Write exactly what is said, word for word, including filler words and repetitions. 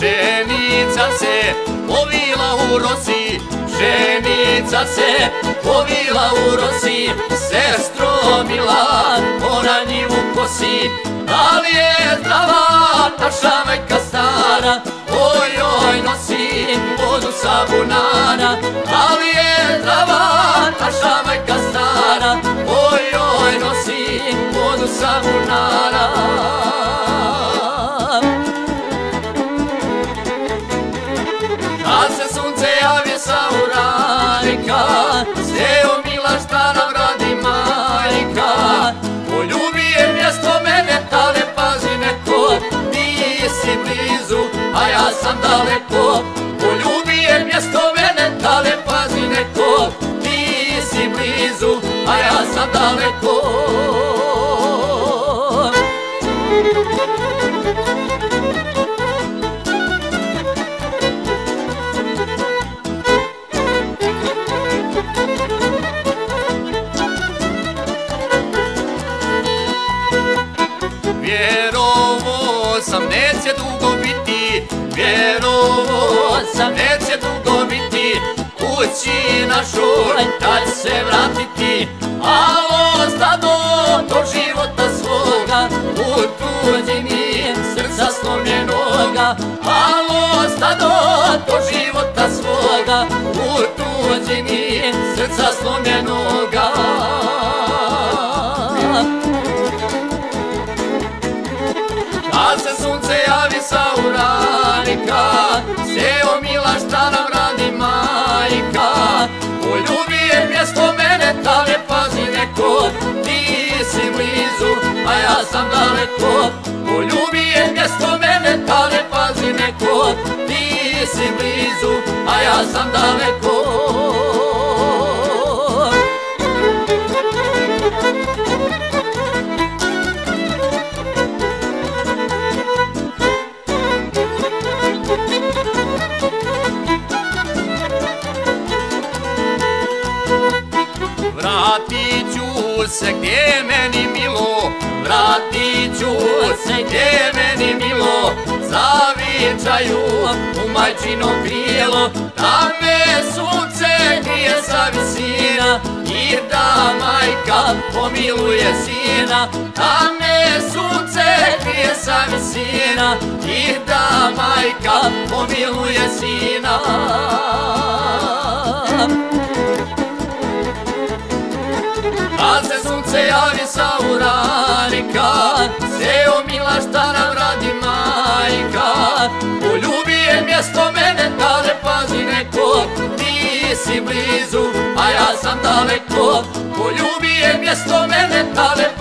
Pšenica se povila u rosi, pšenica se povila u rosi, sestro mila, ona njivu kosi. Da li je zdrava naša majka stara, oj oj nosi vodu sa bunara. Da li je zdrava naša majka stara, oj oj nosi vodu sa bunara. Kad se sunce javi sa uranika, Steo mila šta nam radi majka. Poljubi je mjesto mene, tale pazi neko, ti si blizu, a ja sam daleko. Poljubi je mjesto mene, tale pazi neko, ti si blizu, a ja sam daleko. Vjerovo sam neće dugo biti, vjerovo sam neće dugo biti, kući našoj da će se vratiti. Alo stado do života svoga, u tuđi mi srca slomljenoga. Alo stado do života svoga, u tuđi mi srca slomljenoga. Kad se sunce javi sa uranika, Steo mila šta nam radi majka. Poljubi je mjesto mene, tale pazi neko, ti si blizu, a ja sam daleko. Poljubi je mjesto mene, tale pazi neko, ti si blizu, a ja sam daleko. Vratit ću se gdje je meni milo, vratit ću se gdje je meni milo, zavičaju u majčino krilo. Da me sunce grije sa visina i da majka pomiluje sina. Da me sunce grije sa visina i da majka pomiluje sina. Kad se sunce javi sa uranika, Steo mila šta nam radi majka. Poljubi je mjesto mene, tale pazi neko, ti si blizu, a ja sam daleko. Poljubi je mjesto mene, tale